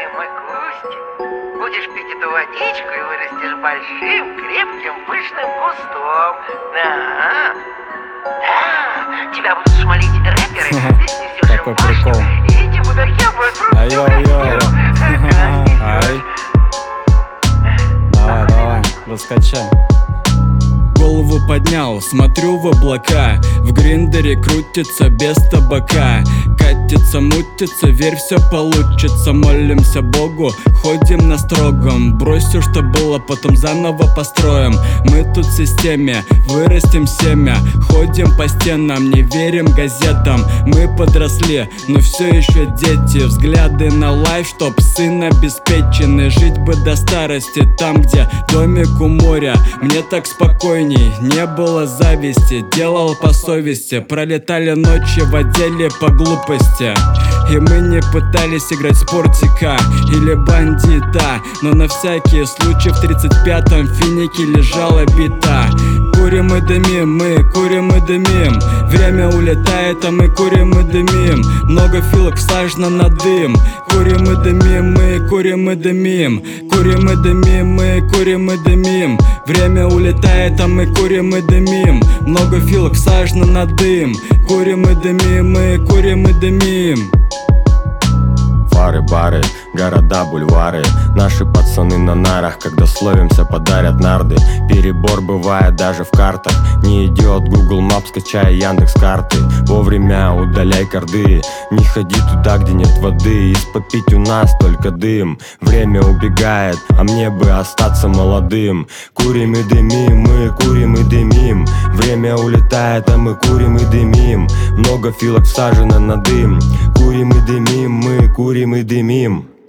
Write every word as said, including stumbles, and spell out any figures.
мой кустик. Будешь пить эту водичку и вырастешь большим, крепким, пышным кустом. Да, да, тебя будут шмалить рэперы, ты снесешь им башню, и эти мудаки будут просто... Ай-йо-йо. Ай. Давай, давай, раскачай. Голову поднял, смотрю в облака. В гриндере крутится без табака. Катится, мутится, верь, все получится. Молимся Богу, ходим на строгом. Брось все, что было, потом заново построим. Мы тут в системе, вырастим семя. Ходим по стенам, не верим газетам. Мы подросли, но все еще дети. Взгляды на лайф, чтоб сын обеспеченный. Жить бы до старости, там, где домик у моря. Мне так спокойней, не было зависти. Делал по совести, пролетали ночи в отделе по глупости. И мы не пытались играть спортика или бандита, но на всякий случай в тридцать пятом финике лежала бита. Курим и дымим, мы курим и дымим. Время улетает, а мы курим и дымим. Много филок всажено на дым. Курим и дымим, мы курим и дымим. Курим и дымим, мы курим и дымим. Время улетает, а мы курим и дымим. Много филок всажено на дым. Курим и дымим, мы курим и дымим. Фары, бары, города, бульвары. Наши пацаны на нарах, когда словимся, подарят нарды. Перебор бывает даже в картах. Не идет Google Maps, скачай Яндекс карты. Вовремя удаляй корды. Не ходи туда, где нет воды. Из попить у нас только дым. Время убегает, а мне бы остаться молодым. Курим и дымим, мы курим и дымим. Время улетает, а мы курим и дымим. Много филок всажено на дым. Курим и дымим, мы курим и дымим.